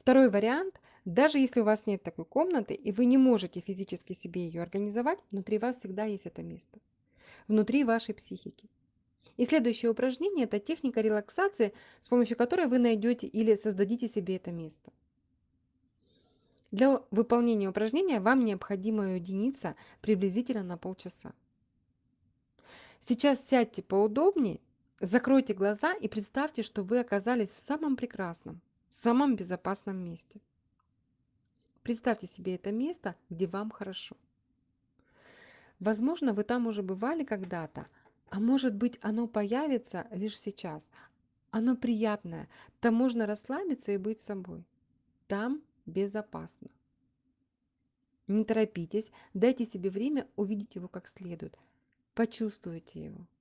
Второй вариант, даже если у вас нет такой комнаты и вы не можете физически себе ее организовать, внутри вас всегда есть это место, внутри вашей психики. И следующее упражнение – это техника релаксации, с помощью которой вы найдете или создадите себе это место. Для выполнения упражнения вам необходимо уединиться приблизительно на полчаса. Сейчас сядьте поудобнее, закройте глаза и представьте, что вы оказались в самом прекрасном, самом безопасном месте. Представьте себе это место, где вам хорошо. Возможно, вы там уже бывали когда-то, а может быть, оно появится лишь сейчас. Оно приятное, там можно расслабиться и быть собой. Там безопасно. Не торопитесь, дайте себе время увидеть его как следует. Почувствуйте его.